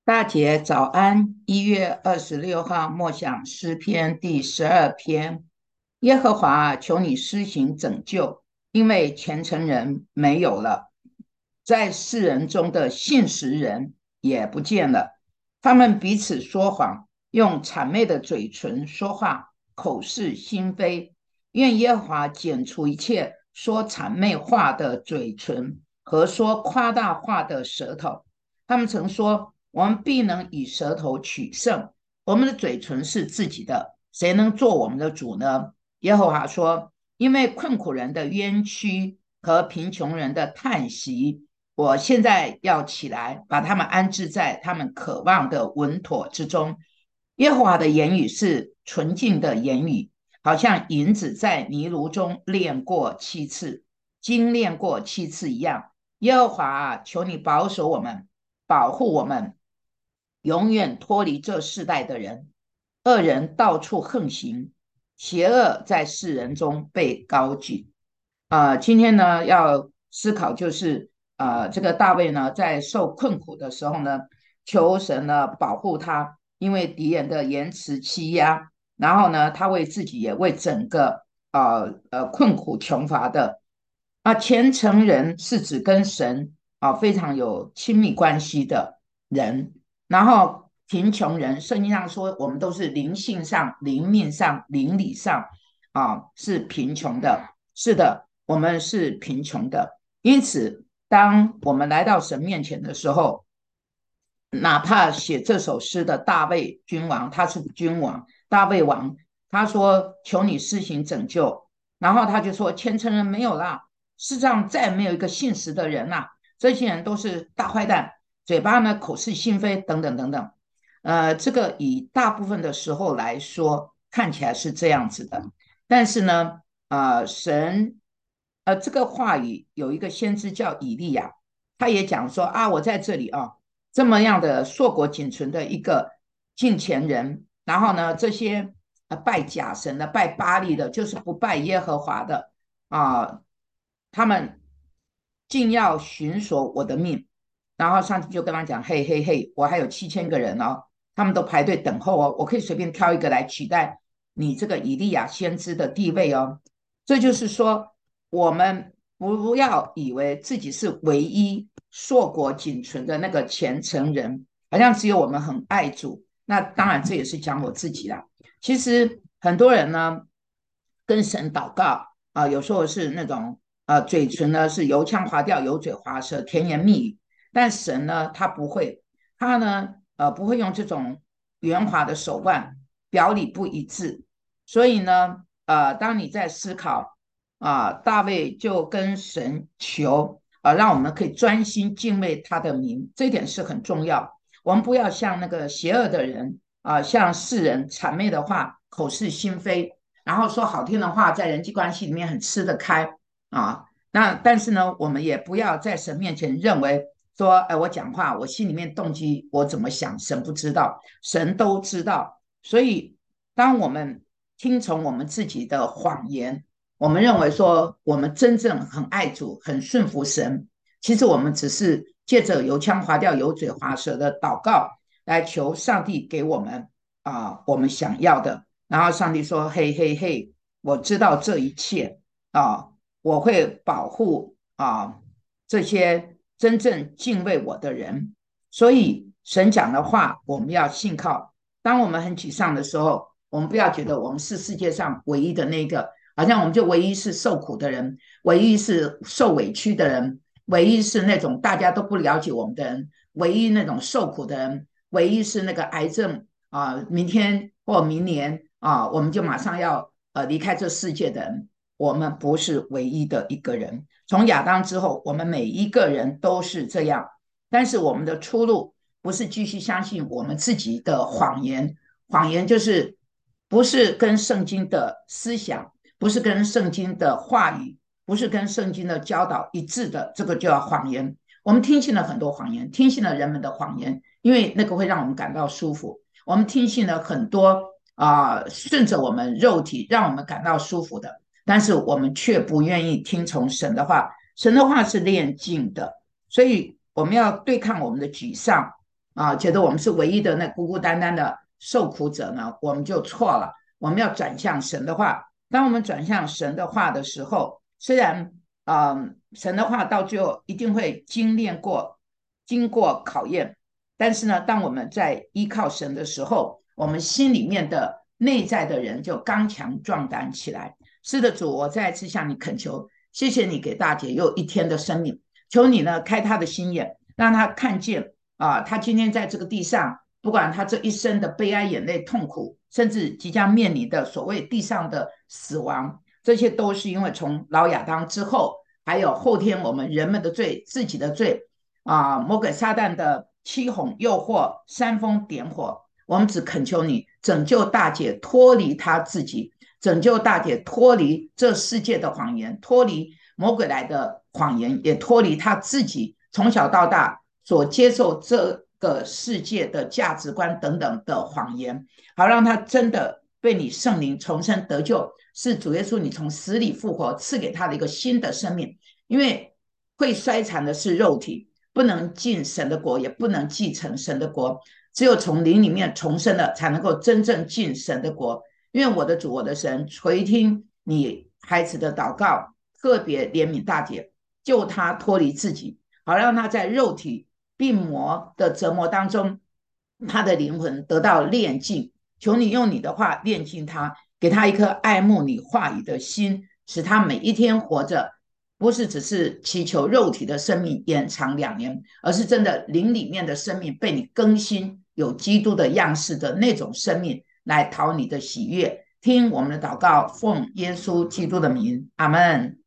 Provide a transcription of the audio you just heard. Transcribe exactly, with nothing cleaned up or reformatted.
大姐早安，一月二十六号默想诗篇第十二篇。耶和华啊，求你施行拯救，因为虔诚人没有了，在世人中的信实人也不见了。他们彼此说谎，用谄媚的嘴唇说话，口是心非。愿耶和华剪除一切说谄媚话的嘴唇和说夸大话的舌头。他们曾说：“我们必能以舌头取胜，我们的嘴唇是自己的，谁能做我们的主呢？”耶和华说：“因为困苦人的冤屈和贫穷人的叹息，我现在要起来，把他们安置在他们渴望的稳妥之中。”耶和华的言语是纯净的言语，好像银子在泥炉中炼过七次，精炼过七次一样。耶和华啊，求你保守我们，保护我们，永远脱离这世代的人。恶人到处横行，邪恶在世人中被高举。啊、呃今天呢，要思考就是呃，这个大卫呢，在受困苦的时候呢，求神呢保护他，因为敌人的言辞欺压，然后呢，他为自己也为整个呃呃困苦穷乏的啊，虔诚人是指跟神啊非常有亲密关系的人，然后贫穷人，圣经上说我们都是灵性上、灵命上、灵理上啊是贫穷的，是的，我们是贫穷的。因此，当我们来到神面前的时候，哪怕写这首诗的大卫君王，他是君王，大卫王，他说：“求你施行拯救。”然后他就说：“虔诚人没有啦，世上再没有一个信实的人啦，这些人都是大坏蛋，嘴巴呢口是心非，等等等等。”呃，这个以大部分的时候来说，看起来是这样子的，但是呢，呃，神，呃，这个话语有一个先知叫以利亚，他也讲说啊，我在这里啊。这么样的硕果仅存的一个敬虔人，然后呢，这些呃拜假神的、拜巴利的，就是不拜耶和华的啊，他们竟要寻索我的命。然后上帝就跟他讲：“嘿嘿嘿，我还有七千个人哦，他们都排队等候哦，我可以随便挑一个来取代你这个以利亚先知的地位哦。”这就是说，我们不要以为自己是唯一硕果仅存的那个虔诚人，好像只有我们很爱主。那当然，这也是讲我自己啦。其实很多人呢，跟神祷告啊、呃有时候是那种呃嘴唇呢是油腔滑调、油嘴滑舌、甜言蜜语，但神呢他不会，他呢呃不会用这种圆滑的手腕，表里不一致。所以呢，呃，当你在思考啊、呃大卫就跟神求啊、呃让我们可以专心敬畏他的名，这一点是很重要。我们不要像那个邪恶的人啊、呃像世人谄媚的话，口是心非，然后说好听的话，在人际关系里面很吃得开啊。那但是呢，我们也不要在神面前认为说，哎，我讲话，我心里面动机我怎么想，神不知道，神都知道。所以，当我们听从我们自己的谎言，我们认为说我们真正很爱主、很顺服神，其实我们只是借着油腔滑调、油嘴滑舌的祷告来求上帝给我们啊、呃我们想要的。然后上帝说：“嘿嘿嘿，我知道这一切啊，我会保护啊这些真正敬畏我的人。”所以神讲的话，我们要信靠。当我们很沮丧的时候，我们不要觉得我们是世界上唯一的那个，好像我们就唯一是受苦的人，唯一是受委屈的人，唯一是那种大家都不了解我们的人，唯一那种受苦的人，唯一是那个癌症啊、呃明天或明年啊、呃我们就马上要呃离开这世界的人。我们不是唯一的一个人，从亚当之后，我们每一个人都是这样。但是我们的出路不是继续相信我们自己的谎言，谎言就是不是跟圣经的思想，不是跟圣经的话语，不是跟圣经的教导一致的，这个就叫谎言。我们听信了很多谎言，听信了人们的谎言，因为那个会让我们感到舒服。我们听信了很多啊、呃顺着我们肉体让我们感到舒服的，但是我们却不愿意听从神的话。神的话是炼净的，所以我们要对抗我们的沮丧， 啊，觉得我们是唯一的那孤孤单单的受苦者呢，我们就错了。我们要转向神的话，当我们转向神的话的时候，虽然啊、呃神的话到最后一定会精炼过、经过考验，但是呢，当我们在依靠神的时候，我们心里面的内在的人就刚强壮胆起来。是的，主，我再一次向你恳求，谢谢你给大姐又一天的生命，求你呢开她的心眼，让她看见啊，她今天在这个地上，不管她这一生的悲哀、眼泪、痛苦，甚至即将面临的所谓地上的死亡，这些都是因为从老亚当之后，还有后天我们人们的罪、自己的罪啊，魔鬼撒旦的欺哄、诱惑、煽风点火。我们只恳求你拯救大姐脱离她自己，拯救大姐脱离这世界的谎言，脱离魔鬼来的谎言，也脱离她自己从小到大所接受这个世界的价值观等等的谎言，好让她真的被你圣灵重生得救，是主耶稣你从死里复活赐给她的一个新的生命。因为会衰残的是肉体，不能进神的国，也不能继承神的国。只有从灵里面重生了，才能够真正进神的国。因为我的主，我的神垂听你孩子的祷告，特别怜悯大姐，救他脱离自己，好让他在肉体病魔的折磨当中，他的灵魂得到炼净。求你用你的话炼净他，给他一颗爱慕你话语的心，使他每一天活着，不是只是祈求肉体的生命延长两年，而是真的灵里面的生命被你更新，有基督的样式的那种生命来讨你的喜悦。听我们的祷告，奉耶稣基督的名，阿门。